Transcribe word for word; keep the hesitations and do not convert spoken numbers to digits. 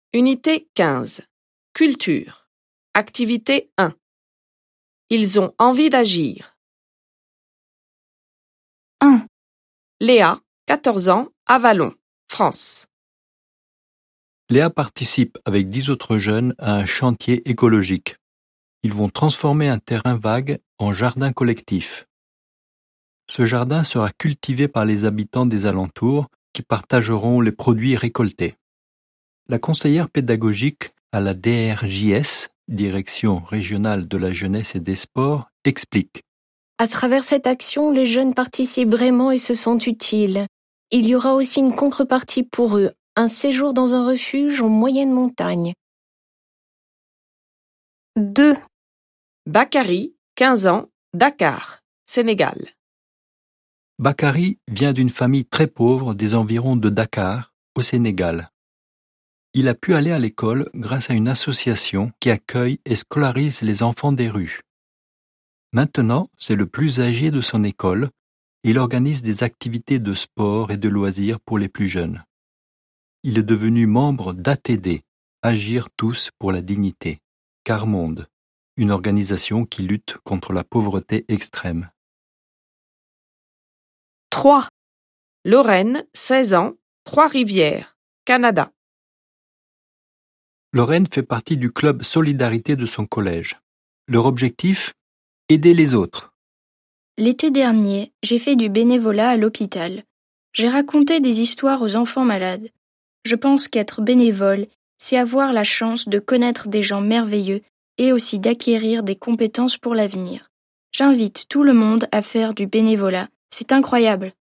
Unité quinze. Culture. Activité un. Ils ont envie d'agir. un. Léa, quatorze ans, Avalon, France. Léa participe avec dix autres jeunes à un chantier écologique. Ils vont transformer un terrain vague en jardin collectif. Ce jardin sera cultivé par les habitants des alentours qui partageront les produits récoltés. La conseillère pédagogique à la D R J S, Direction régionale de la jeunesse et des sports, explique. À travers cette action, les jeunes participent vraiment et se sentent utiles. Il y aura aussi une contrepartie pour eux, un séjour dans un refuge en moyenne montagne. deux. Bakary, quinze ans, Dakar, Sénégal. Bakary vient d'une famille très pauvre des environs de Dakar, au Sénégal. Il a pu aller à l'école grâce à une association qui accueille et scolarise les enfants des rues. Maintenant, c'est le plus âgé de son école et il organise des activités de sport et de loisirs pour les plus jeunes. Il est devenu membre d'A T D, Agir tous pour la dignité, Carmonde, une organisation qui lutte contre la pauvreté extrême. trois. Lorraine, seize ans, Trois-Rivières, Canada. Lorraine fait partie du club Solidarité de son collège. Leur objectif ? Aider les autres. L'été dernier, j'ai fait du bénévolat à l'hôpital. J'ai raconté des histoires aux enfants malades. Je pense qu'être bénévole, c'est avoir la chance de connaître des gens merveilleux et aussi d'acquérir des compétences pour l'avenir. J'invite tout le monde à faire du bénévolat. C'est incroyable.